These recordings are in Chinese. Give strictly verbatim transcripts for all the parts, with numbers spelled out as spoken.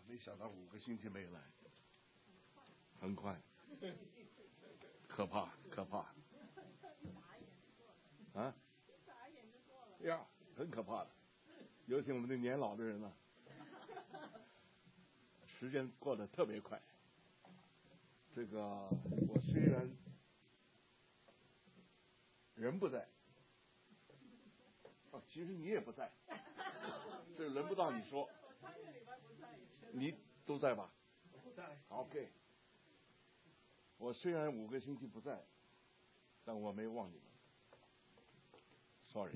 没想到五个星期没来，很快，可怕可怕。啊？呀，很可怕的，尤其我们这年老的人呢、啊，时间过得特别快。这个我虽然人不在，啊，其实你也不在，这轮不到你说。你都在吧？ 不在。 OK。我虽然五个星期不在，但我没忘你们。Sorry。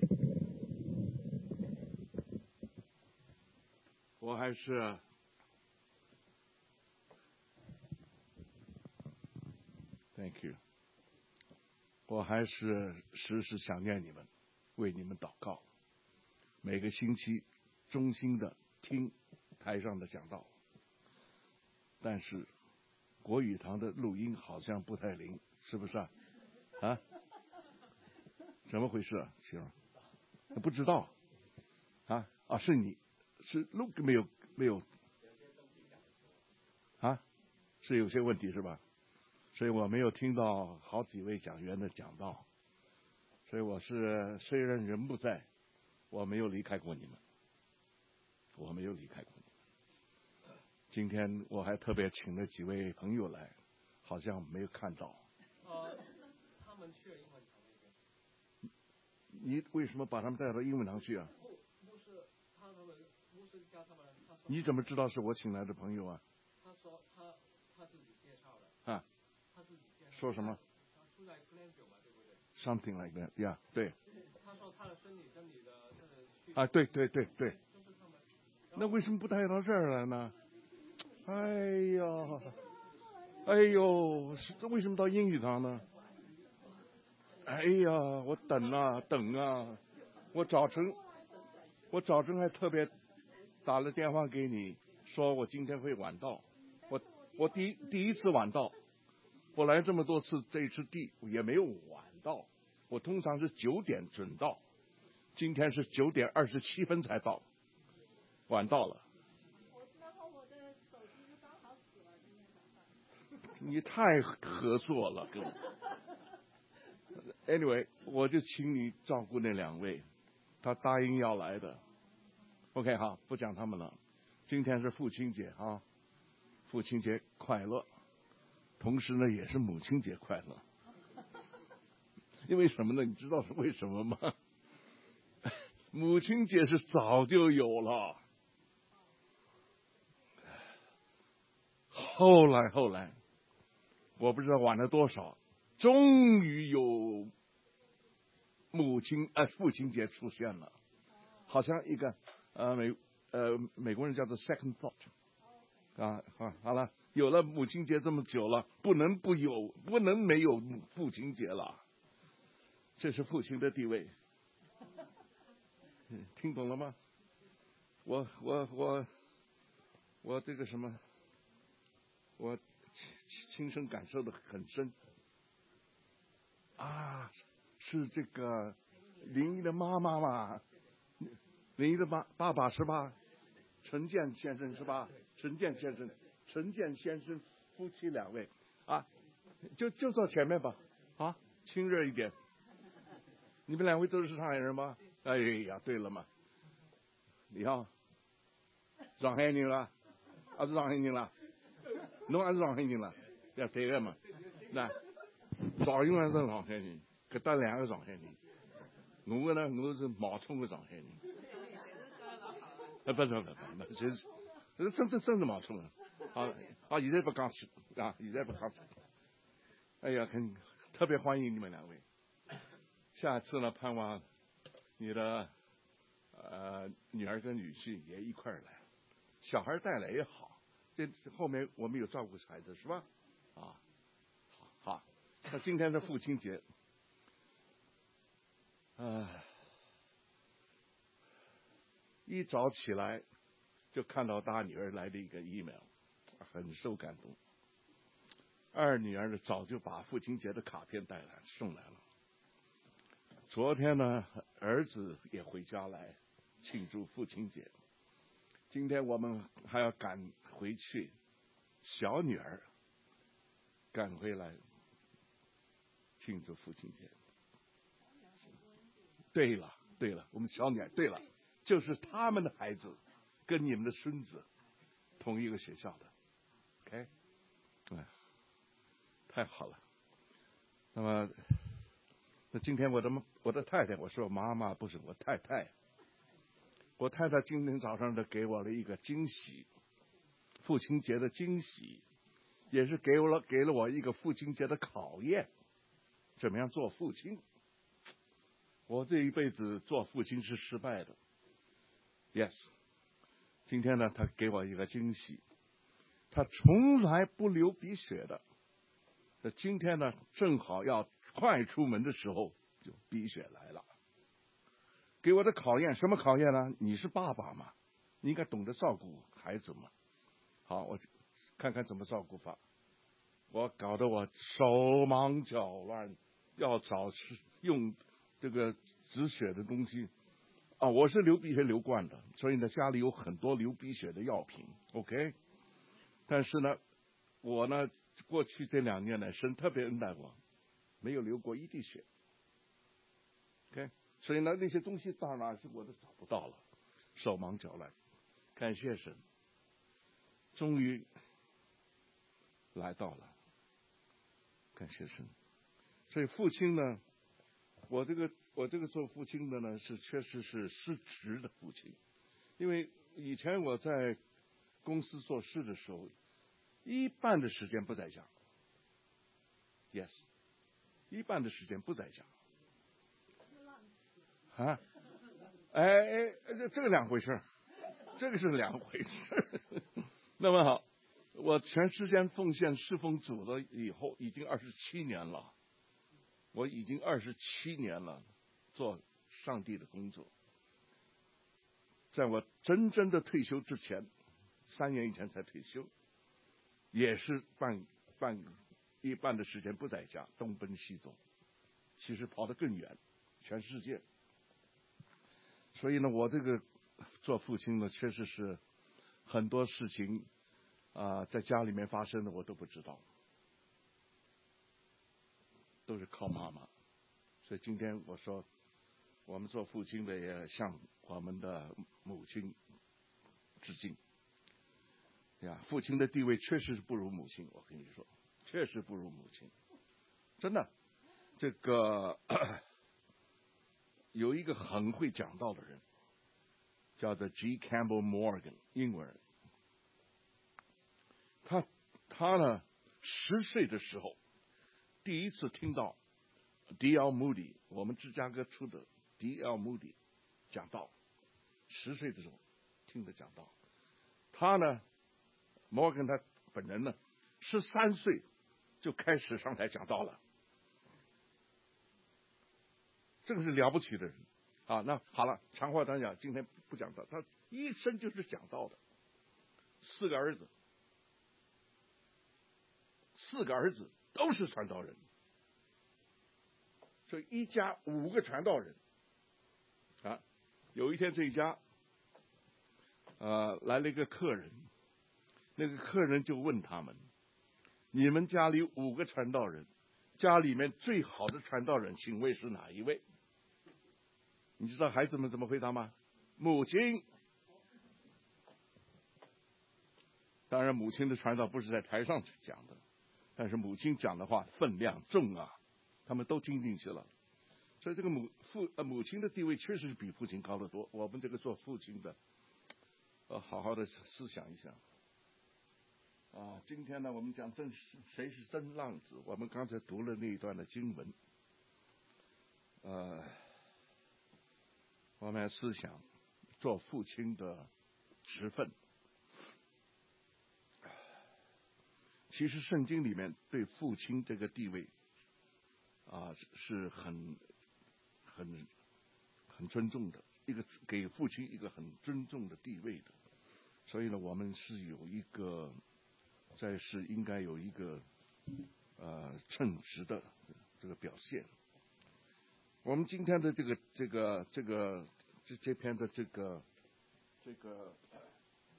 我还是，Thank you。我还是时时想念你们，为你们祷告。每个星期衷心的听台上的讲道，但是国语堂的录音好像不太灵，是不是啊？啊？怎么回事啊？媳妇儿，不知道啊啊！是你是录没有没有啊？是有些问题是吧？所以我没有听到好几位讲员的讲道，所以我是虽然人不在，我没有离开过你们，我没有离开过你们。今天我还特别请了几位朋友来，好像没有看到。 呃，他们去了英文堂那边。 你为什么把他们带到英文堂去啊？ 不，不是他们，不是叫他们。他说你怎么知道是我请来的朋友啊？ 他说他他自己介绍的。 啊？ 他自己介绍。 说什么？ 他住在 Glenville 嘛，对不对 ？Something like that， yeah， 对。 他说他的孙女跟你的这个去。 啊，对对对对。 就是他们。 那为什么不带到这儿来呢？哎呀，哎呦，这为什么到英语堂呢？哎呀，我等啊等啊，我早晨，我早晨还特别打了电话给你，说我今天会晚到。我我第一第一次晚到，我来这么多次，这一次第也没有晚到。我通常是九点准到，今天是九点二十七分才到，晚到了。 然后我的手机就刚好死了，今天早上。 你太合作了，跟我。Anyway， 我就请你照顾那两位，他答应要来的。OK， 好，不讲他们了。今天是父亲节啊，父亲节快乐，同时呢也是母亲节快乐。因为什么呢？你知道是为什么吗？母亲节是早就有了，后来后来，我不知道晚了多少，终于有母亲呃父亲节出现了，好像一个呃美呃美国人叫做 second thought 啊啊好了，有了母亲节这么久了，不能不有不能没有父亲节了，这是父亲的地位，听懂了吗？我我我我这个什么，我亲身感受的很深啊。是这个林一的妈妈嘛？林一的爸爸爸是吧？陈建先生是吧？陈建先生，陈建先生夫妻两位啊，就就坐前面吧，啊，亲热一点。你们两位都是上海人吗？哎呀，对了嘛，你好，上海人啦，还是上海人啦？侬还是上海人啦？要对个嘛？那赵永还是上海人。搿搭两个上海人，我呢，我是冒充的上海人。啊，不不不不，不是，这真真真是冒充的。啊啊，现在不讲起啊，现在不讲起。哎呀，很特别欢迎你们两位。下次呢，盼望你的呃女儿跟女婿也一块儿来，小孩带来也好。这后面我们有照顾孩子是吧？啊，好，好。那今天是父亲节。唉，一早起来就看到大女儿来的一个 email， 很受感动。二女儿呢早就把父亲节的卡片带来送来了。昨天呢，儿子也回家来庆祝父亲节。 今天我们还要赶回去，小女儿赶回来庆祝父亲节。对了，对了，我们小女儿，对了，就是他们的孩子，跟你们的孙子同一个学校的 ，OK， 哎，太好了。那么，那今天我的我的太太，我说妈妈不是我太太。我太太今天早上的给我了一个惊喜，父亲节的惊喜，也是给我了给了我一个父亲节的考验，怎么样做父亲？我这一辈子做父亲是失败的 ，yes。今天呢，他给我一个惊喜，他从来不流鼻血的，那今天呢，正好要快出门的时候，就鼻血来了。给我的考验，什么考验呢？你是爸爸嘛，你应该懂得照顾孩子嘛。好，我看看怎么照顾法。我搞得我手忙脚乱，要找吃用这个止血的东西。啊，我是流鼻血流惯的，所以呢，家里有很多流鼻血的药品。OK， 但是呢，我呢，过去这两年呢，神特别恩待我，没有流过一滴血。OK。所以呢，那些东西到哪去我都找不到了，手忙脚乱。感谢神，终于来到了，感谢神。所以父亲呢，我这个我这个做父亲的呢，是确实是失职的父亲，因为以前我在公司做事的时候，一半的时间不在家 ，yes， 一半的时间不在家。啊，哎哎，这这个两回事，这个是两回事。那么好，我全时间奉献侍奉主了以后，已经二十七年了，我已经二十七年了，做上帝的工作。在我真正的退休之前，三年以前才退休，也是半半一半的时间不在家，东奔西走，其实跑得更远，全世界。所以呢，我这个做父亲呢，确实是很多事情啊、呃，在家里面发生的我都不知道，都是靠妈妈。所以今天我说，我们做父亲的也向我们的母亲致敬。呀，父亲的地位确实是不如母亲，我跟你说，确实不如母亲，真的。这个有一个很会讲道的人，叫做 G. Campbell Morgan， 英文人。他他呢，十岁的时候，第一次听到 D. L. Moody， 我们芝加哥出的 D. L. Moody 讲道，十岁的时候听的讲道。他呢 ，Morgan 他本人呢，十三岁就开始上台讲道了。这个是了不起的人啊！那好了，长话短讲，今天不讲道，他一生就是讲道的。四个儿子，四个儿子都是传道人，所以一家五个传道人啊。有一天这一家，呃，来了一个客人，那个客人就问他们：“你们家里五个传道人，家里面最好的传道人，请问是哪一位？”你知道孩子们怎么回答吗？母亲。当然，母亲的传道不是在台上讲的，但是母亲讲的话分量重啊，他们都听进去了。所以这个母父呃母亲的地位确实是比父亲高得多。我们这个做父亲的，呃，好好的思想一下。啊，今天呢，我们讲真谁是真浪子？我们刚才读了那一段的经文，呃。我们来思想做父亲的职分。其实圣经里面对父亲这个地位啊是很很很尊重的，一个给父亲一个很尊重的地位的。所以呢，我们是有一个在世应该有一个呃称职的这个表现。我们今天的这个这个这个这这篇的这个这个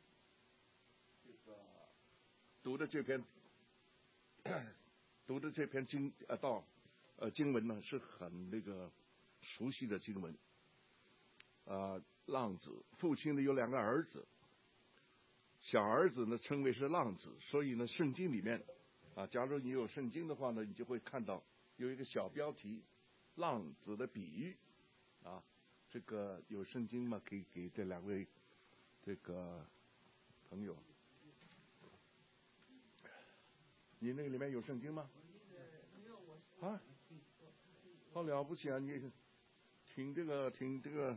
这个读的这篇读的这篇经呃道呃经文呢是很那个熟悉的经文。呃，浪子父亲呢有两个儿子，小儿子呢称为是浪子，所以呢圣经里面啊，假如你有圣经的话呢，你就会看到有一个小标题“浪子的比喻”啊。这个有圣经吗？可以给这两位这个朋友。你那个里面有圣经吗？啊，好了不起啊！你挺这个挺这个，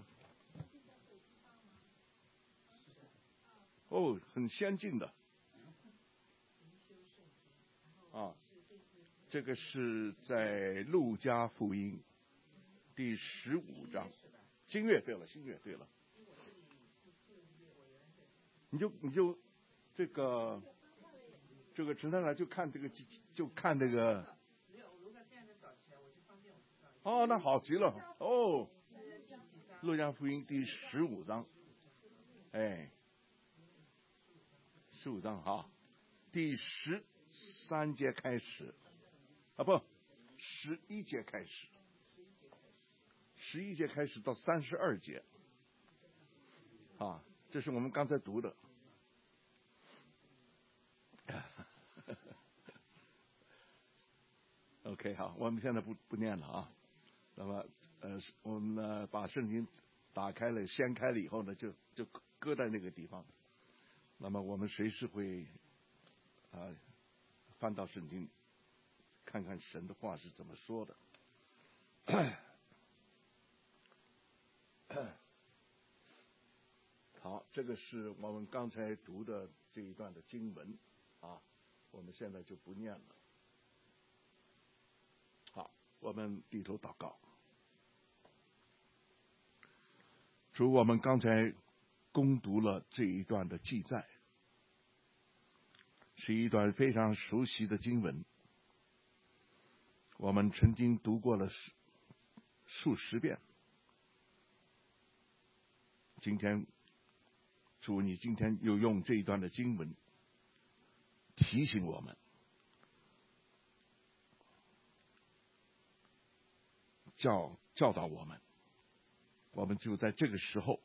哦，很先进的啊。这个是在路加福音第十五章。新月，对了，新月，对了。你就你就这个这个陈太太就看这个就看这个。哦，那好极了哦。路加福音第十五章，哎，十五章哈，第十三节开始啊，不，十一节开始，十一节开始到三十二节啊，这是我们刚才读的。OK， 好，我们现在不不念了啊。那么呃，我们呢把圣经打开了，掀开了以后呢，就就搁在那个地方。那么我们随时会啊、呃、翻到圣经，看看神的话是怎么说的。好，这个是我们刚才读的这一段的经文啊，我们现在就不念了。好，我们低头祷告。主，我们刚才攻读了这一段的记载，是一段非常熟悉的经文，我们曾经读过了数十遍。今天，主，你今天又用这一段的经文提醒我们，教教导我们，我们就在这个时候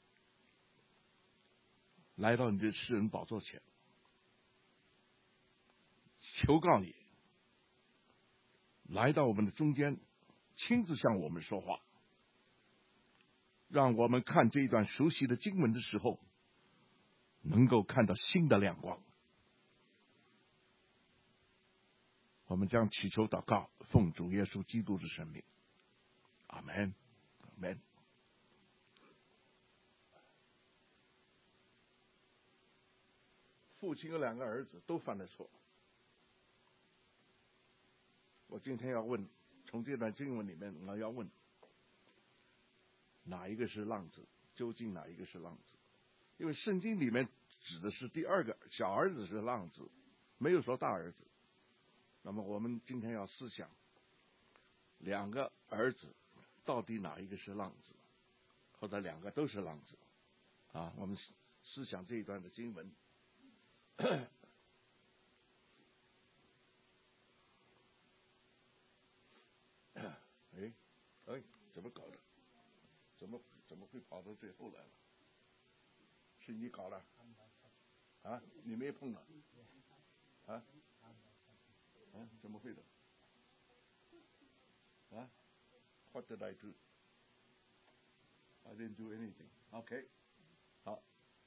来到你的施恩宝座前，求告你来到我们的中间，亲自向我们说话，让我们看这一段熟悉的经文的时候，能够看到新的亮光。我们将祈求祷告，奉主耶稣基督的圣名，阿门，阿门。父亲有两个儿子，都犯了错。我今天要问，从这段经文里面，我要问，哪一个是浪子？究竟哪一个是浪子？因为圣经里面指的是第二个小儿子是浪子，没有说大儿子。那么我们今天要思想，两个儿子到底哪一个是浪子，或者两个都是浪子啊？我们思想这一段的经文。哎哎，怎么搞的？怎么怎么会跑到最后来了？是你搞的？啊，你没碰了？啊？啊？怎么会的？啊 ？What did I do? I didn't do anything. OK， 好。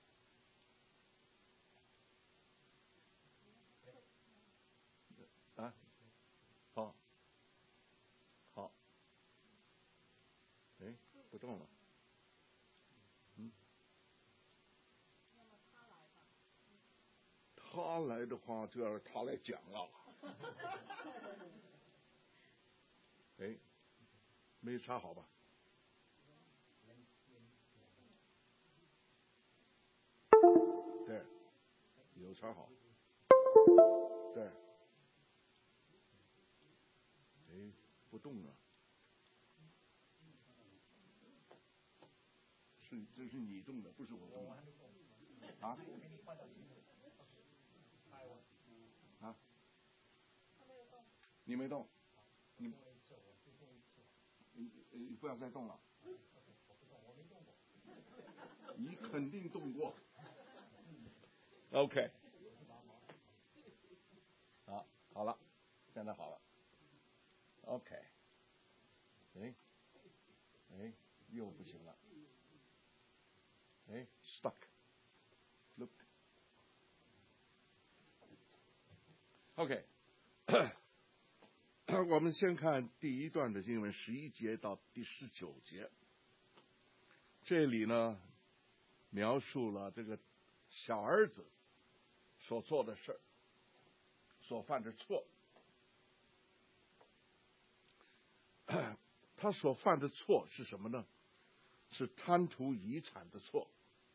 啊？好。好。哎，不动了。嗯。他来的话，就要他来讲了。哎，没插好吧？对，有插好。对。哎，不动了。是，这是你动的，不是我动的。啊？ 啊？你没动，你你你不要再动了。你肯定动过。OK。好，好了，现在好了。OK。哎，哎，又不行了。哎 ，stuck。Look。OK。我们先看第一段的经文，十一节到第十九节。这里呢，描述了这个小儿子所做的事儿，所犯的错。他所犯的错是什么呢？是贪图遗产的错。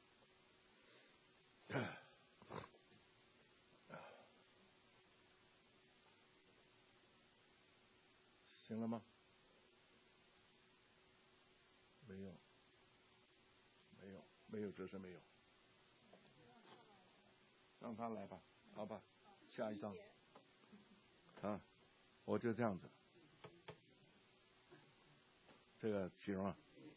行了吗？没有，没有，没有，这是没有。让他来吧，好吧，下一章。啊，我就这样子。这个启荣啊，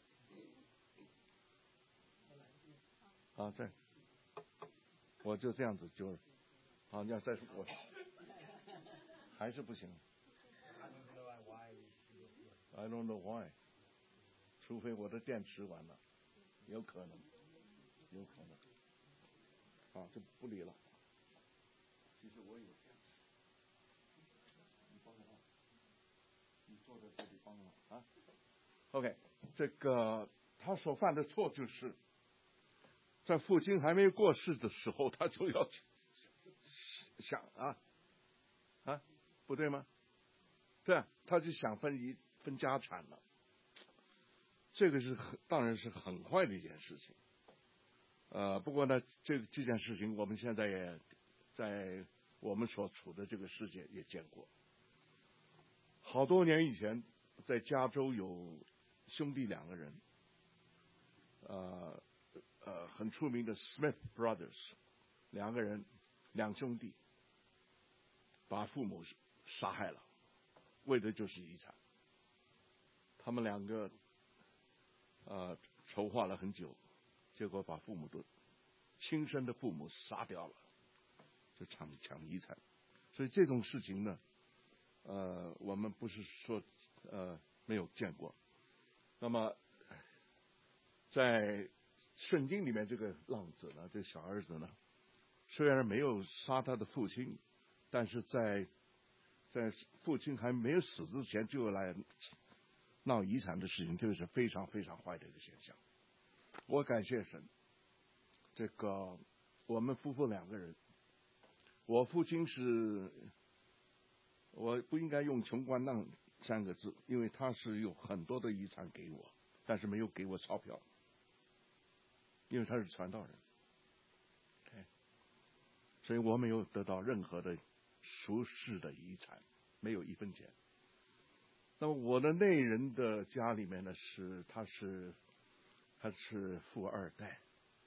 啊，在，我就这样子就，好，你要再说我，还是不行。I don't know why， 除非我的电池完了，有可能，有可能。好，就不理了。其实我有电池，你帮我，你坐在这里帮我啊。OK， 这个他所犯的错就是，在父亲还没过世的时候，他就要想啊啊，不对吗？对啊，他就想分一分家产了。这个是当然是很坏的一件事情。呃，不过呢，这这件事情我们现在也在我们所处的这个世界也见过。好多年以前，在加州有兄弟两个人，呃呃，很出名的 Smith Brothers， 两个人，两兄弟，把父母杀害了，为的就是遗产。他们两个呃筹划了很久，结果把父母都亲生的父母杀掉了，就抢抢遗产。所以这种事情呢，呃，我们不是说呃没有见过。那么在圣经里面，这个浪子呢，这小儿子呢，虽然没有杀他的父亲，但是在在父亲还没有死之前就来闹遗产的事情，这个是非常非常坏的一个现象。我感谢神，这个我们夫妇两个人，我父亲是，我不应该用穷光蛋三个字，因为他是有很多的遗产给我，但是没有给我钞票，因为他是传道人， okay， 所以我没有得到任何的属世的遗产，没有一分钱。那么我的内人的家里面呢，是他是他是富二代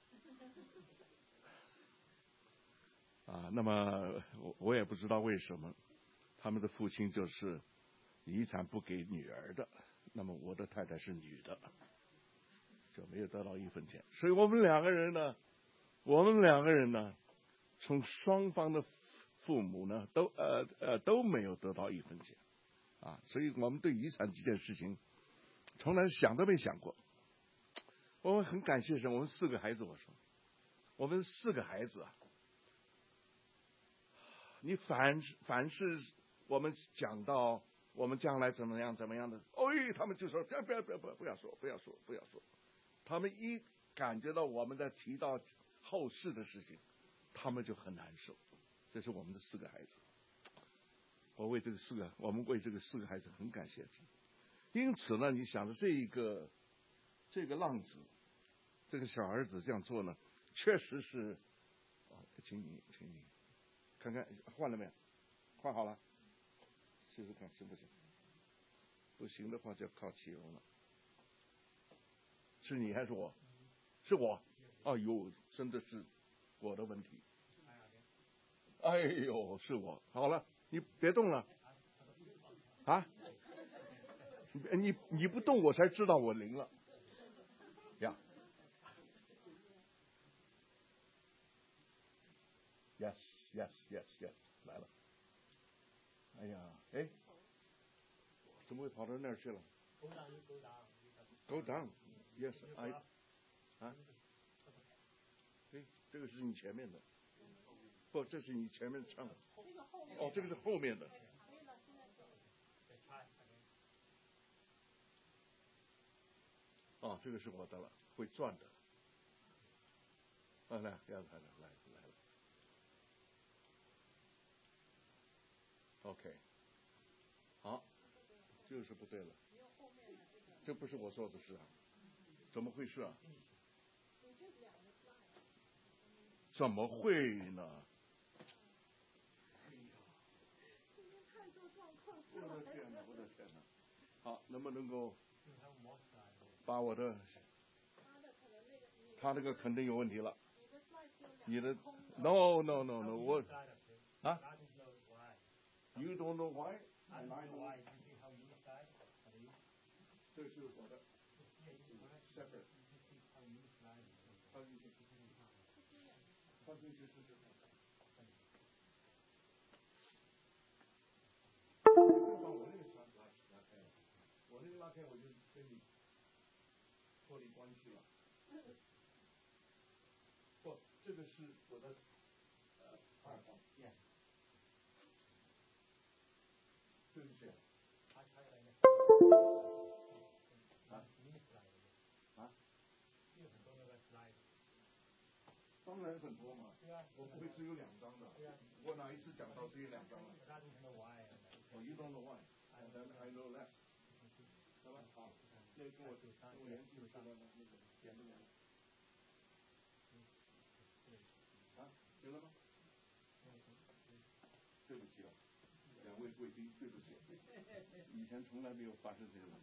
啊，那么我我也不知道为什么，他们的父亲就是遗产不给女儿的，那么我的太太是女的，就没有得到一分钱。所以我们两个人呢，我们两个人呢，从双方的父母呢，都呃呃都没有得到一分钱。啊，所以我们对遗产这件事情，从来想都没想过。我们很感谢神，我们四个孩子，我说，我们四个孩子啊，你凡凡是我们讲到我们将来怎么样怎么样的，哎，他们就说，不要不要不要不要说，不要说不要说。他们一感觉到我们在提到后世的事情，他们就很难受。这是我们的四个孩子。我为这个四个，我们为这个四个孩子很感谢神。因此呢，你想着这一个这个浪子，这个小儿子这样做呢，确实是，啊，请你，请你看看换了没有？换好了，试试看行不行？不行的话就靠启荣了。是你还是我？是我。哎呦，真的是我的问题。 哎呦，是我。好了，你别动了。啊？你你不动，我才知道我灵了。呀。Yes, yes, yes, yes， 来了。哎呀，哎，怎么会跑到那儿去了 ？Go down, yes, I。啊？哎，这个是你前面的。不，这是你前面唱的。哦，这个是后面的。哦，这个是我的了，会转的。啊，来，来，来，来，来了。OK， 好，就是不对了。这不是我做的事啊，怎么回事啊？怎么会呢？我的天哪！我的天哪！好，能不能够把我的，他那个肯定有问题了。你的 no no no no 我啊 ，You don't know why? I know. 这是我的 separate。放进去试试看。把我那个拉拉拉开了，我那个拉开我就跟你脱离关系了。不，这个是我的呃二号。对不起。啊？啊？当然很多嘛，我不会只有两张的。我哪一次讲到只有两张了？我一张的 why， then I know less。好吧，好，那跟我跟我联系是吧？那个点不点了？啊，行了吗？对不起啊，两位贵宾，对不起，以前从来没有发生这个问题。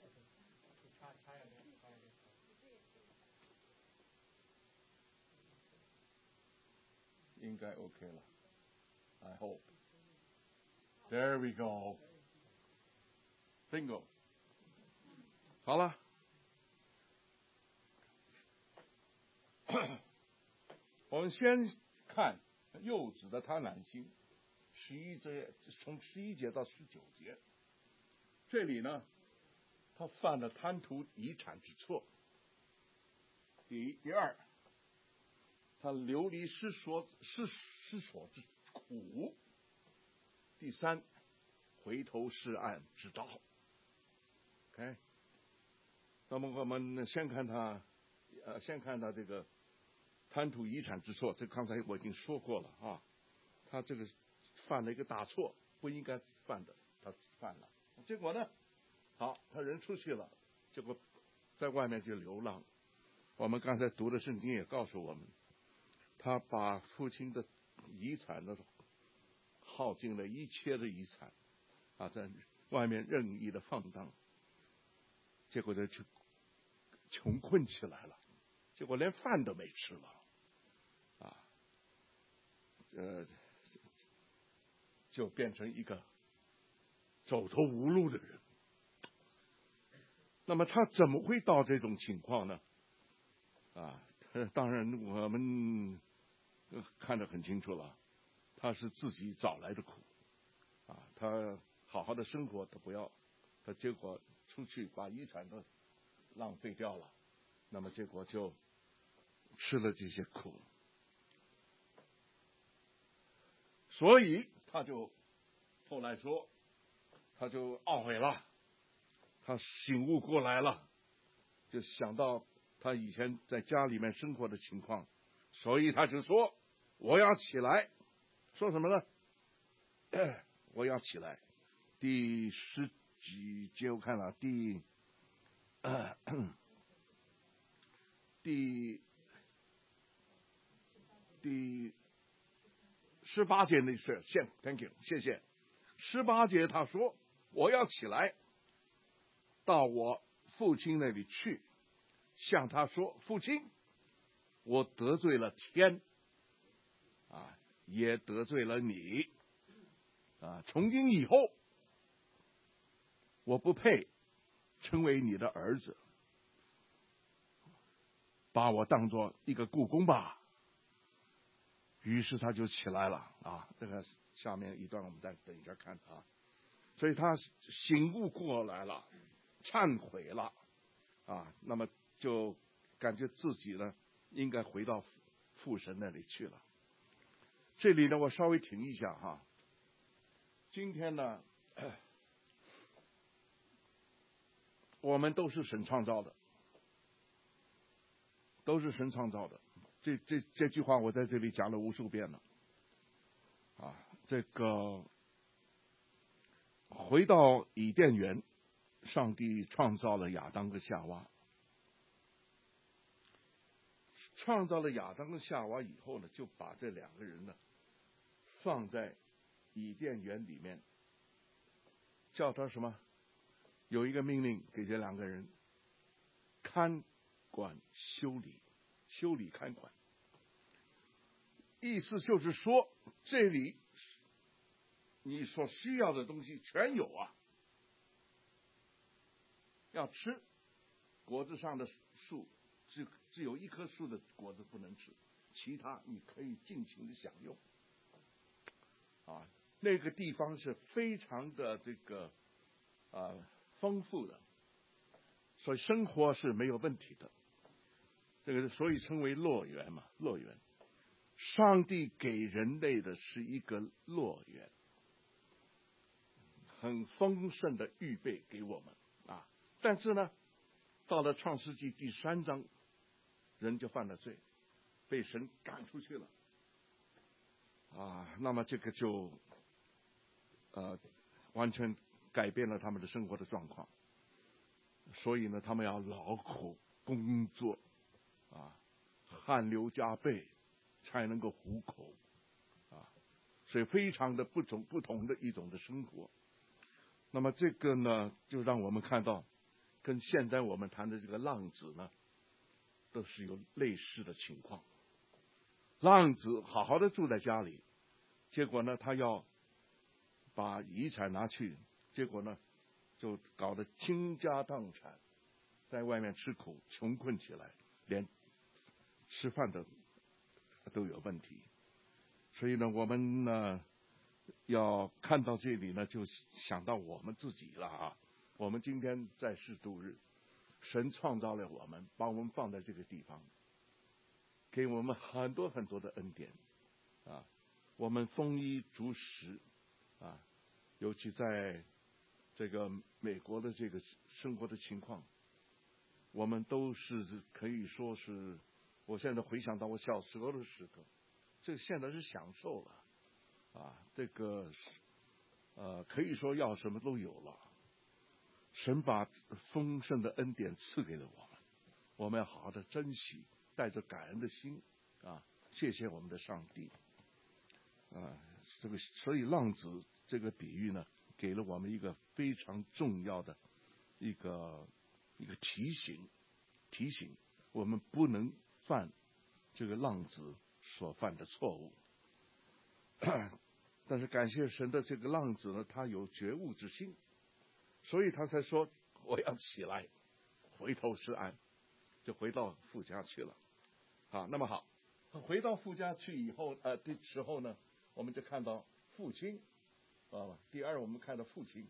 应该 OK 了 ，I hope。There we go. Bingo. 好了，我们先看柚子的贪婪心，十一节从十一节到十九节，这里呢，他犯了贪图遗产之错。第一，第二，他流离失所失失所之苦。第三，回头是岸之招。OK， 那么我们先看他，呃，先看他这个贪图遗产之错，这刚才我已经说过了啊，他这个犯了一个大错，不应该犯的，他犯了。结果呢，好，他人出去了，结果在外面就流浪。我们刚才读的圣经也告诉我们，他把父亲的遗产呢耗尽了一切的遗产啊，在外面任意的放荡，结果呢就穷困起来了，结果连饭都没吃了啊，呃，就变成一个走投无路的人。那么他怎么会到这种情况呢？啊，当然我们看得很清楚了，他是自己找来的苦啊，他好好的生活他不要，他结果出去把遗产都浪费掉了，那么结果就吃了这些苦，所以他就后来说，他就懊悔了，他醒悟过来了，就想到他以前在家里面生活的情况，所以他就说我要起来，说什么呢？我要起来。第十几节我看了，第呃第第十八节那是谢 ，Thank you， 谢谢。十八节他说我要起来，到我父亲那里去，向他说，父亲，我得罪了天啊， 也得罪了你。啊，从今以后，我不配成为你的儿子，把我当做一个雇工吧。于是他就起来了啊，这个下面一段我们再等一下看啊。所以他醒悟过来了，忏悔了啊，那么就感觉自己呢应该回到父神那里去了。这里呢，我稍微停一下哈。今天呢，我们都是神创造的，都是神创造的。这这这句话我在这里讲了无数遍了。啊，这个回到伊甸园，上帝创造了亚当和夏娃。创造了亚当和夏娃以后呢，就把这两个人呢放在伊甸园里面，叫他什么？有一个命令给这两个人，看管修理，修理看管。意思就是说，这里你所需要的东西全有啊。要吃果子上的树，只只有一棵树的果子不能吃，其他你可以尽情的享用。啊，那个地方是非常的这个啊丰富的，所以生活是没有问题的。这个所以称为乐园嘛，乐园。上帝给人类的是一个乐园，很丰盛的预备给我们啊。但是呢，到了创世纪第三章，人就犯了罪，被神赶出去了啊。那么这个就呃完全改变了他们的生活的状况。所以呢，他们要劳苦工作啊，汗流浃背才能够糊口啊，所以非常的不同不同的一种的生活。那么这个呢，就让我们看到，跟现在我们谈的这个浪子呢，都是有类似的情况。浪子好好的住在家里，结果呢，他要把遗产拿去，结果呢，就搞得倾家荡产，在外面吃苦，穷困起来，连吃饭的都有问题。所以呢，我们呢要看到这里呢，就想到我们自己了啊。我们今天在世度日，神创造了我们，把我们放在这个地方，给我们很多很多的恩典啊。我们丰衣足食啊，尤其在这个美国的这个生活的情况，我们都是可以说是，我现在回想到我小时候的时刻，这现在是享受了啊，这个呃可以说要什么都有了。神把丰盛的恩典赐给了我们，我们要好好的珍惜，带着感恩的心啊，谢谢我们的上帝啊。这个所以浪子这个比喻呢，给了我们一个非常重要的一个一个提醒，提醒我们不能犯这个浪子所犯的错误。但是感谢神的这个浪子呢，他有觉悟之心，所以他才说我要起来，回头是岸，就回到父家去了。好，那么好，回到父家去以后，呃的时候呢，我们就看到父亲啊，第二我们看到父亲，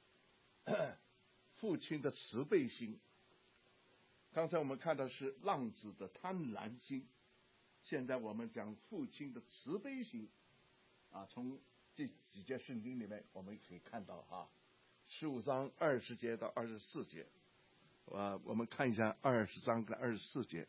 父亲的慈悲心。刚才我们看到是浪子的贪婪心，现在我们讲父亲的慈悲心啊。从这几节圣经里面，我们可以看到啊，十五章二十节到二十四节，啊，我们看一下二十章跟二十四节。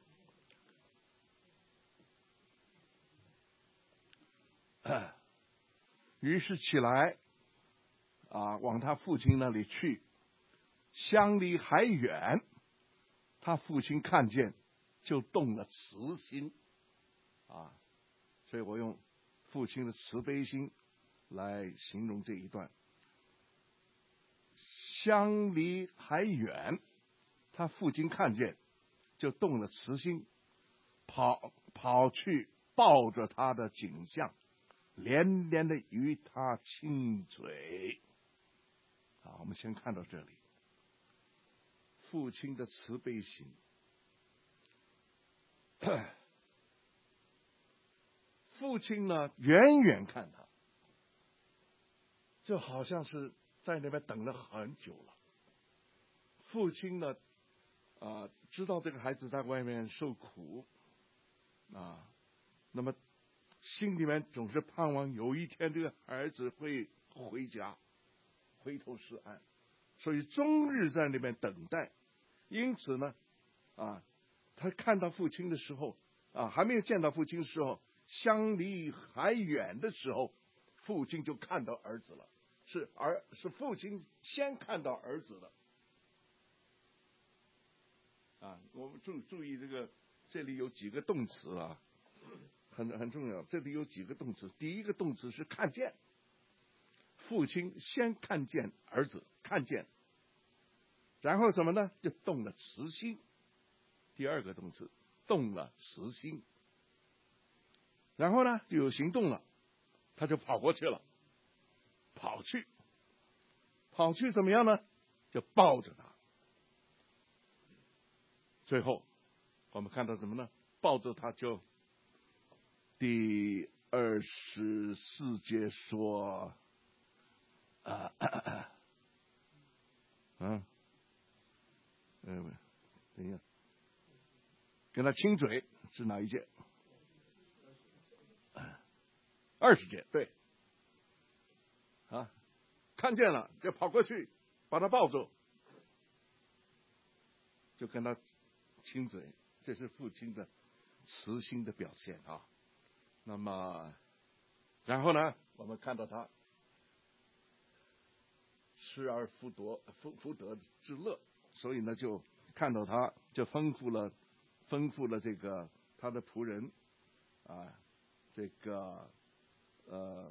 于是起来啊，往他父亲那里去，相离还远，他父亲看见，就动了慈心啊。所以我用父亲的慈悲心来形容这一段。相离还远，他父亲看见，就动了慈心，跑跑去抱着他的颈项， 连连的与他亲嘴。啊，我们先看到这里，父亲的慈悲心。父亲呢，远远看他，就好像是在那边等了很久了。父亲呢，啊、呃，知道这个孩子在外面受苦，啊，那么心里面总是盼望有一天这个儿子会回家，回头是岸，所以终日在那边等待。因此呢，啊，他看到父亲的时候，啊，还没有见到父亲的时候，相离还远的时候，父亲就看到儿子了。是儿是父亲先看到儿子的。啊，我们注注意这个，这里有几个动词啊，很很重要。这里有几个动词，第一个动词是看见，父亲先看见儿子，看见，然后什么呢？就动了慈心。第二个动词动了慈心，然后呢就有行动了，他就跑过去了，跑去，跑去怎么样呢？就抱着他。最后我们看到什么呢？抱着他就第二十四节说，啊，嗯，嗯，等一下，跟他亲嘴是哪一节？二十节，对，啊，看见了就跑过去把他抱住，就跟他亲嘴，这是父亲的慈心的表现啊。那么，然后呢，我们看到他失而复得，复复得之乐，所以呢，就看到他就吩咐了，吩咐了这个他的仆人啊，这个呃，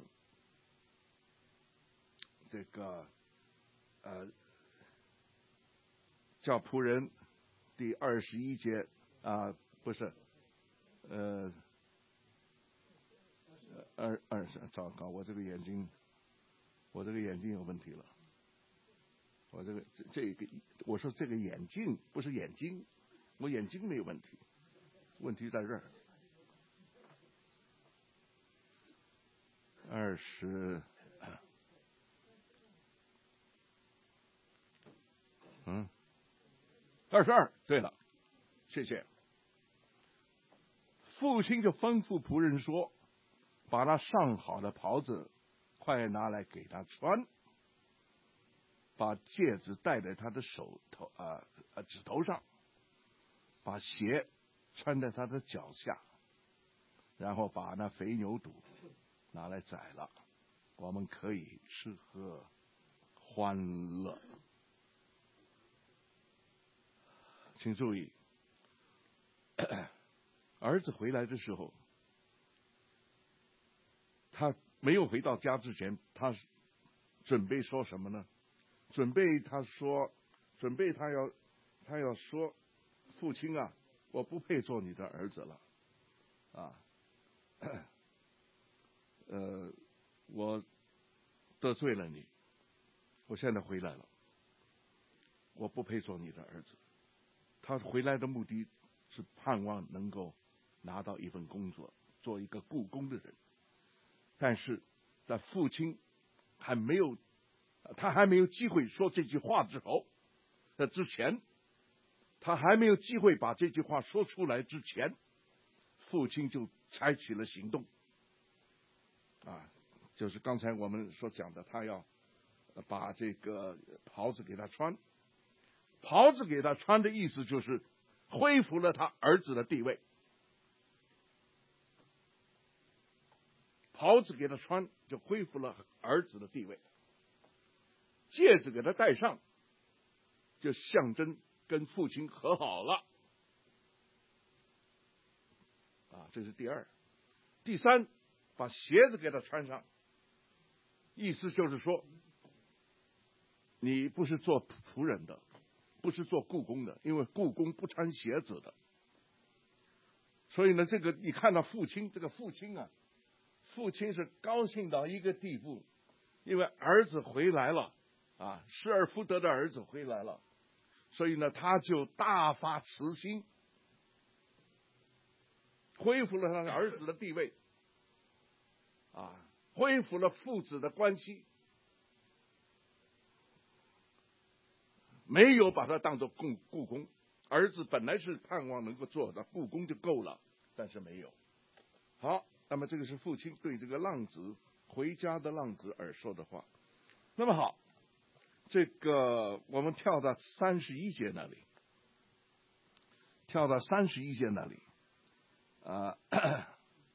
这个呃，叫仆人。第二十一节啊，不是，呃，二二十，糟糕，我这个眼睛，我这个眼睛有问题了。我这个这这个，我说这个眼镜不是眼睛，我眼睛没有问题，问题在这儿。二十，嗯，二十二，对了，谢谢。父亲就吩咐仆人说：“把他上好的袍子，快拿来给他穿。把戒指戴在他的手头啊啊指头上，把鞋穿在他的脚下，然后把那肥牛肚拿来宰了，我们可以吃喝欢乐。”请注意，儿子回来的时候，他没有回到家之前，他准备说什么呢？准备他说，准备他要他要说，父亲啊，我不配做你的儿子了，啊，呃，我得罪了你，我现在回来了，我不配做你的儿子。他回来的目的是盼望能够拿到一份工作，做一个雇工的人。但是在父亲还没有，他还没有机会说这句话之后，在之前，他还没有机会把这句话说出来之前，父亲就采取了行动。啊，就是刚才我们所讲的，他要把这个袍子给他穿。袍子给他穿的意思就是恢复了他儿子的地位。袍子给他穿，就恢复了儿子的地位。戒指给他戴上，就象征跟父亲和好了。啊，这是第二。第三，把鞋子给他穿上，意思就是说，你不是做仆人的，不是做雇工的，因为雇工不穿鞋子的。所以呢，这个你看到父亲，这个父亲啊， 父亲是高兴到一个地步，因为儿子回来了，啊，失而复得的儿子回来了，所以呢，他就大发慈心，恢复了他儿子的地位，啊，恢复了父子的关系，没有把他当作雇雇工。儿子本来是盼望能够做到雇工就够了，但是没有。好，那么这个是父亲对这个浪子回家的浪子而说的话。那么好，这个我们跳到三十一节那里，跳到三十一节那里，啊、呃，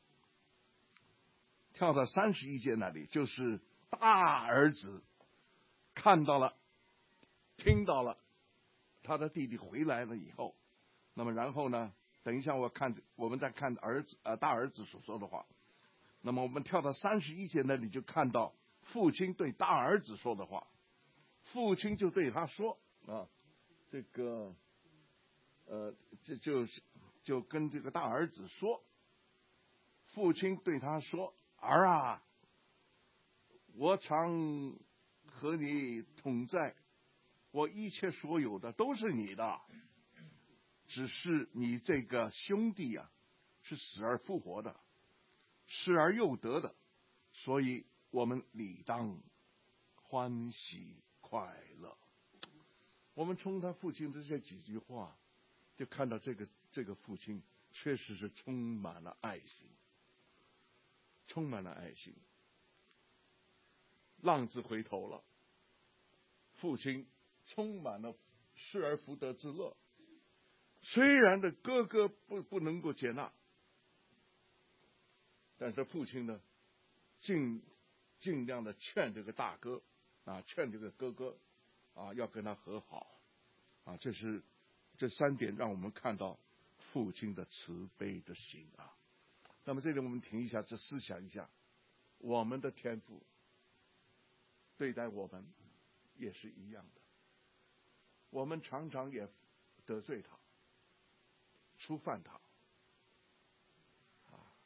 跳到三十一节那里，就是大儿子看到了，听到了他的弟弟回来了以后，那么然后呢？等一下我看我们再看儿子呃大儿子所说的话。那么我们跳到三十一节那里，就看到父亲对大儿子说的话。父亲就对他说啊，这个呃这就就跟这个大儿子说，父亲对他说：“儿啊，我常和你同在。我一切所有的都是你的，只是你这个兄弟啊，是死而复活的，失而又得的，所以我们理当欢喜快乐。”我们从他父亲的这几句话，就看到这个这个父亲确实是充满了爱心，充满了爱心。浪子回头了，父亲充满了失而复得之乐。虽然的哥哥不不能够接纳，但是父亲呢，尽尽量的劝这个大哥啊，劝这个哥哥啊，要跟他和好啊。这是这三点让我们看到父亲的慈悲的心啊。那么这里我们停一下，只思想一下，我们的天父对待我们也是一样的。我们常常也得罪他，触犯他，啊，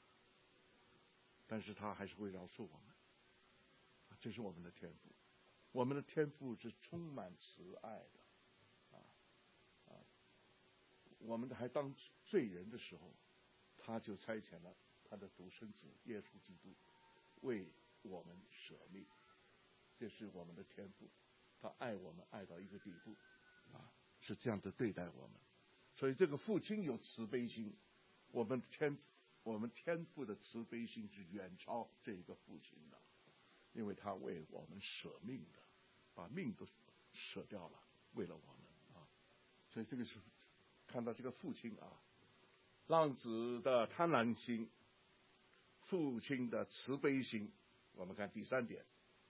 但是他还是会饶恕我们，这是我们的天赋。我们的天赋是充满慈爱的，啊啊，我们还当罪人的时候，他就差遣了他的独生子耶稣基督为我们舍命，这是我们的天赋。他爱我们爱到一个地步，啊，是这样的对待我们。所以这个父亲有慈悲心，我们天我们天父的慈悲心是远超这个父亲的，因为他为我们舍命的，把命都舍掉了，为了我们啊。所以这个是看到这个父亲啊，浪子的贪婪心，父亲的慈悲心。我们看第三点。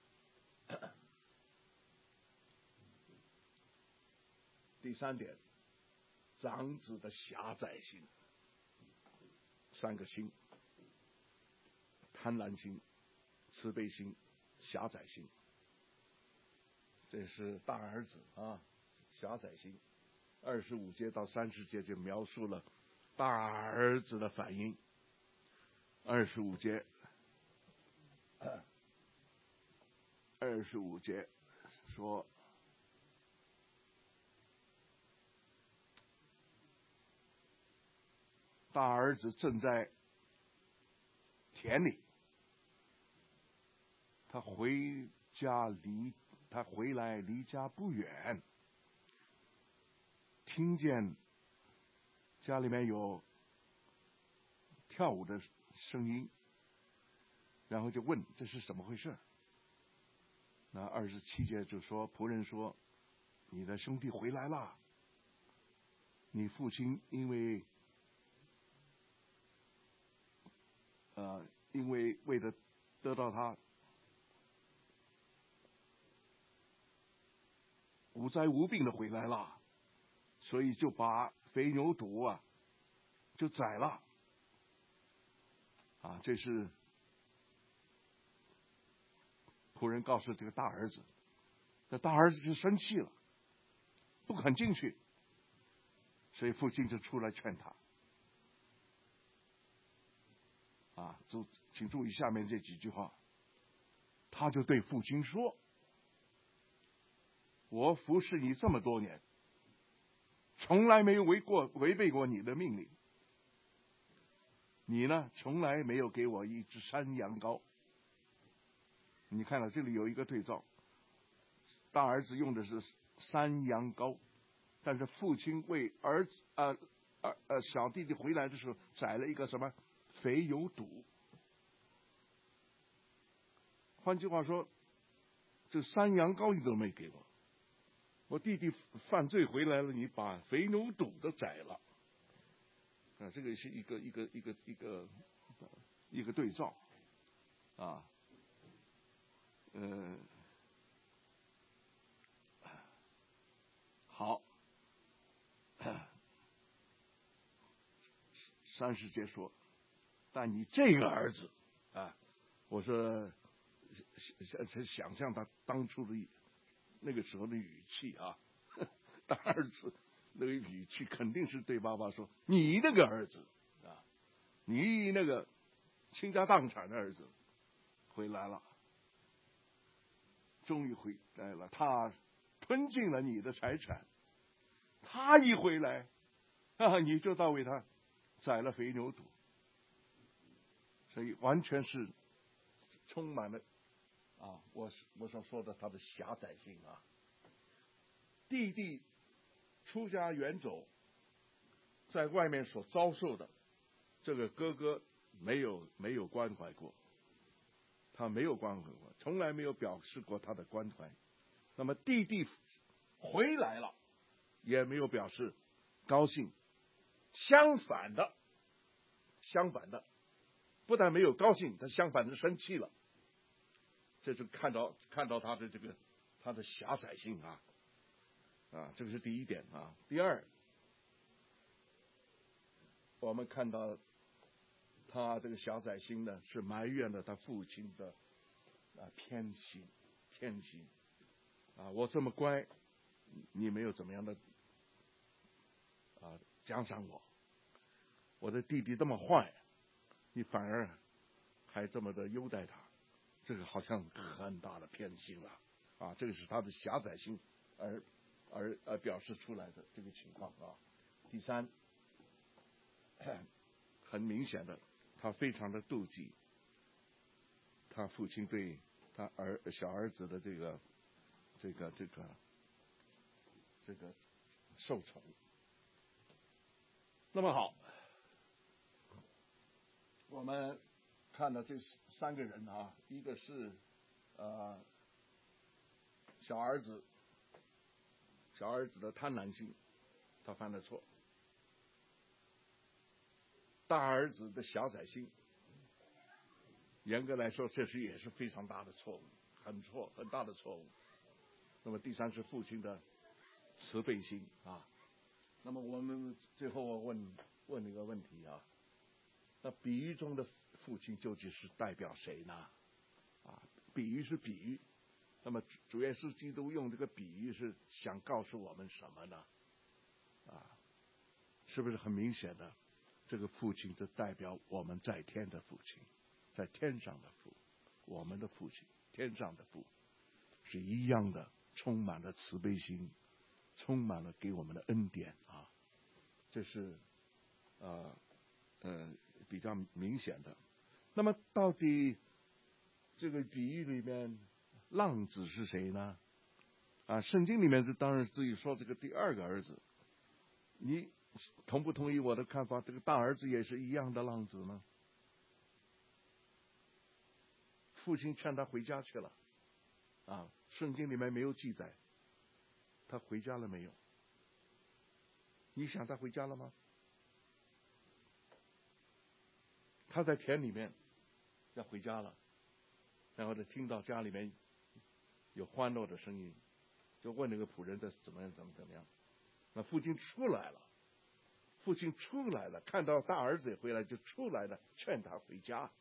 第三点，长子的狭窄心，三个心：贪婪心、慈悲心、狭窄心。这是大儿子啊，狭窄心。二十五节到三十节就描述了大儿子的反应。二十五节，二十五节说。大儿子正在田里，他回家离他回来离家不远，听见家里面有跳舞的声音，然后就问这是怎么回事。那二十七节就说，仆人说，你的兄弟回来了，你父亲因为呃，因为为了得到他无灾无病的回来了，所以就把肥牛犊啊就宰了。啊，这是仆人告诉这个大儿子，那大儿子就生气了，不肯进去，所以父亲就出来劝他。啊， 注请注意下面这几句话。他就对父亲说：“我服侍你这么多年，从来没有违过违背过你的命令。你呢，从来没有给我一只山羊羔。”你看到这里有一个对照，大儿子用的是山羊羔，但是父亲为儿子呃呃呃小弟弟回来的时候宰了一个什么肥油肚。换句话说，这山羊羔你都没给我，我弟弟犯罪回来了，你把肥牛肚都宰了。啊，这个是一个一个一个一个一个对照，啊，呃，好，三十节说，但你这个儿子啊，我说想想象他当初的那个时候的语气啊，大儿子那个语气肯定是对爸爸说：“你那个儿子啊，你那个倾家荡产的儿子回来了，终于回来了，他吞进了你的财产，他一回来啊，你就到为他宰了肥牛肚。”所以完全是充满了啊，我我所说的他的狭窄性啊。弟弟出家远走，在外面所遭受的，这个哥哥没有没有关怀过，他没有关怀过，从来没有表示过他的关怀。那么弟弟回来了，也没有表示高兴，相反的，相反的，不但没有高兴，他相反的生气了。这就看到看到他的这个他的狭窄性啊。啊，这个是第一点啊。第二，我们看到他这个狭窄心呢，是埋怨了他父亲的啊偏心，偏心啊！我这么乖，你没有怎么样的啊奖赏我；我的弟弟这么坏，你反而还这么的优待他，这个好像很大的偏心了啊！这个是他的狭窄心而。而而表示出来的这个情况啊。第三，很明显的，他非常的妒忌他父亲对他儿小儿子的这个这个这个这个受宠。那么好，我们看到这三个人啊，一个是呃小儿子。小儿子的贪婪心，他犯了错；大儿子的狭窄心，严格来说，这是也是非常大的错误，很错很大的错误。那么第三是父亲的慈悲心啊。那么我们最后我问问一个问题啊，那比喻中的父亲究竟是代表谁呢？啊，比喻是比喻。那么主耶稣基督用这个比喻是想告诉我们什么呢？啊，是不是很明显的？这个父亲就代表我们在天的父亲，在天上的父，我们的父亲，天上的父，是一样的，充满了慈悲心，充满了给我们的恩典啊，这是呃呃比较明显的。那么到底这个比喻里面？浪子是谁呢？啊，圣经里面是当然自己说这个第二个儿子，你同不同意我的看法？这个大儿子也是一样的浪子呢？父亲劝他回家去了，啊，圣经里面没有记载，他回家了没有？你想他回家了吗？他在田里面要回家了，然后就听到家里面有欢乐的声音，就问那个仆人的怎么样怎么怎么样。那父亲出来了，父亲出来了，看到大儿子也回来，就出来了，劝他回家。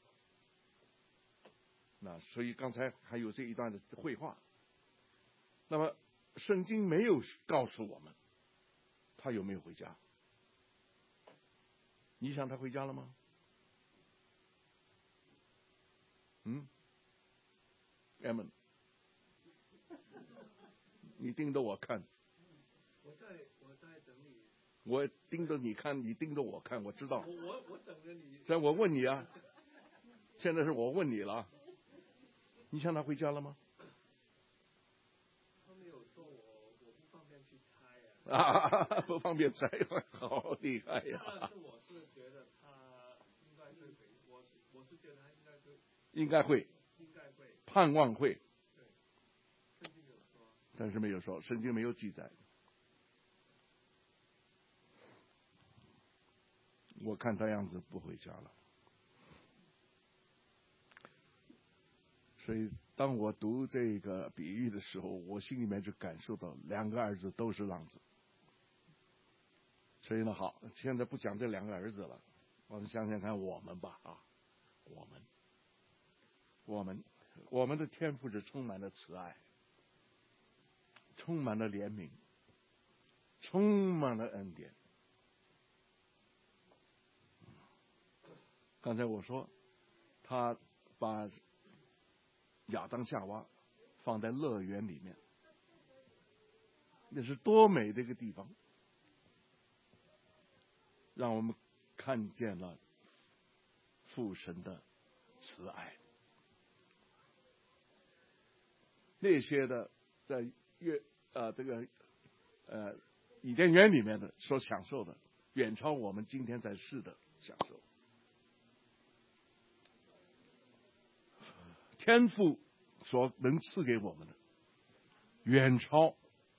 那所以刚才还有这一段的绘画。那么圣经没有告诉我们他有没有回家。你想他回家了吗？ 嗯 ，Amen， 你盯着我看。 我在我在等你。 我盯着你看，你盯着我看，我知道。 我我我等着你。 在我问你啊，现在是我问你了。你向他回家了吗？ 他没有说我，我不方便去猜啊。 啊，不方便猜，好厉害呀！ 但是我是觉得他应该会回，我是我是觉得他应该会。 应该会。 应该会。 盼望会。 对。圣经有说。 但是没有说，圣经没有记载。我看他样子不回家了。所以，当我读这个比喻的时候，我心里面就感受到两个儿子都是浪子。所以呢，好，现在不讲这两个儿子了，我们想想看我们吧啊，我们，我们，我们的天父是充满了慈爱，充满了怜悯，充满了恩典。刚才我说，他把亚当夏娃放在乐园里面，那是多美的一个地方，让我们看见了父神的慈爱。那些的在月呃这个呃伊甸园里面的所享受的，远超我们今天在世的享受。天父所能赐给我们的，远超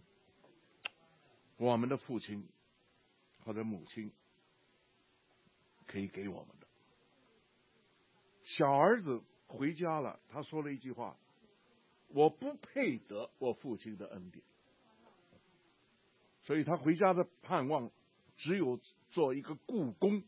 我们的父亲或者母亲可以给我们的。小儿子回家了，他说了一句话：“我不配得我父亲的恩典。”所以他回家的盼望只有做一个雇工。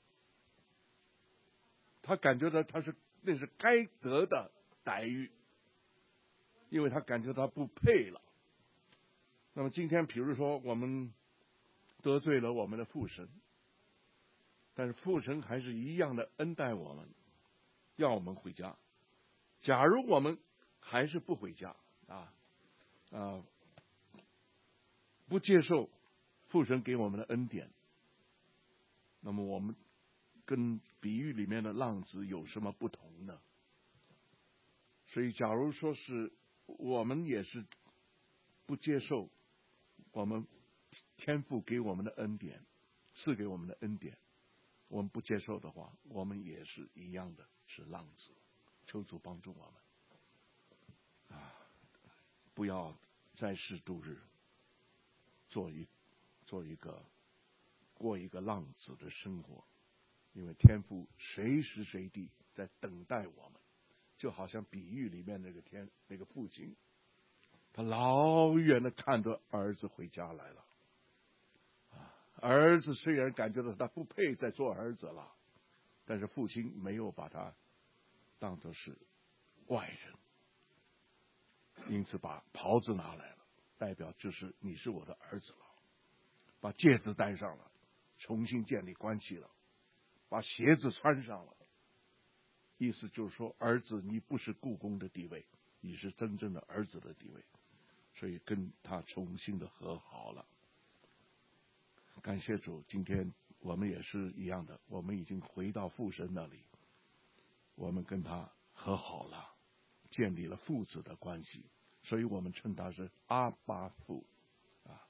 他感觉到他是那是该得的待遇，因为他感觉他不配了。那么今天比如说我们得罪了我们的父神，但是父神还是一样的恩待我们，要我们回家。假如我们还是不回家啊啊，不接受父神给我们的恩典，那么我们跟比喻里面的浪子有什么不同呢？所以假如说是我们也是不接受我们天父给我们的恩典，赐给我们的恩典，我们不接受的话，我们也是一样的是浪子。求主帮助我们啊，不要在世度日，做一做一个过一个浪子的生活，因为天父随时随地在等待我们，就好像比喻里面那个天那个父亲，他老远的看着儿子回家来了。儿子虽然感觉到他不配再做儿子了，但是父亲没有把他当作是外人，因此把袍子拿来了，代表就是你是我的儿子了。把戒指戴上了，重新建立关系了。把鞋子穿上了，意思就是说，儿子你不是雇工的地位，你是真正的儿子的地位，所以跟他重新的和好了。感谢主，今天我们也是一样的，我们已经回到父神那里，我们跟他和好了，建立了父子的关系，所以我们称他是阿爸父啊。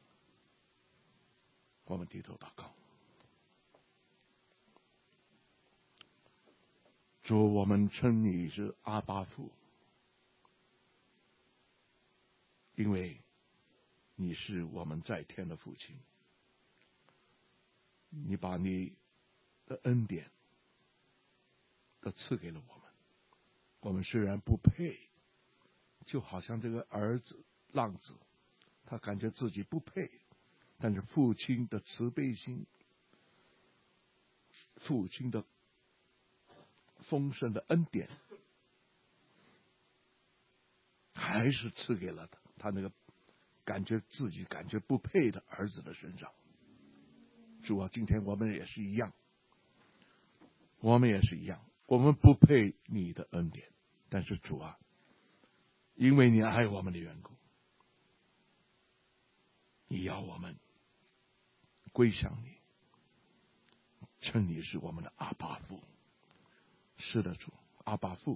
我们低头祷告。主，我们称你是阿爸父，因为你是我们在天的父亲，你把你的恩典都赐给了我们。我们虽然不配，就好像这个儿子浪子，他感觉自己不配，但是父亲的慈悲心，父亲的丰盛的恩典，还是赐给了他他那个感觉自己感觉不配的儿子的身上。主啊，今天我们也是一样，我们也是一样， 我们不配你的恩典，但是主啊，因为你爱我们的缘故，你要我们归向你，称你是我们的阿爸父。是的，主，阿爸父，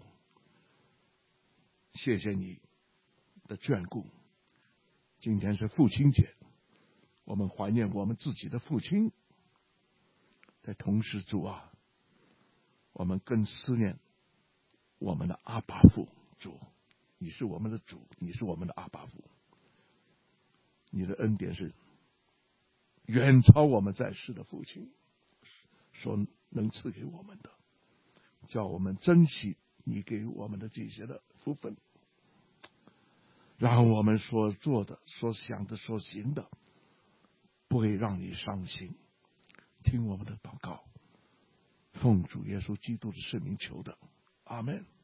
谢谢你的眷顾。今天是父亲节，我们怀念我们自己的父亲，在同时，主啊，我们更思念我们的阿爸父。主，你是我们的主，你是我们的阿爸父，你的恩典是远超我们在世的父亲所能赐给我们的，叫我们珍惜你给我们的这些的福分，让我们所做的、所想的、所行的，不会让你伤心。听我们的祷告，奉主耶稣基督的圣名求的，阿们。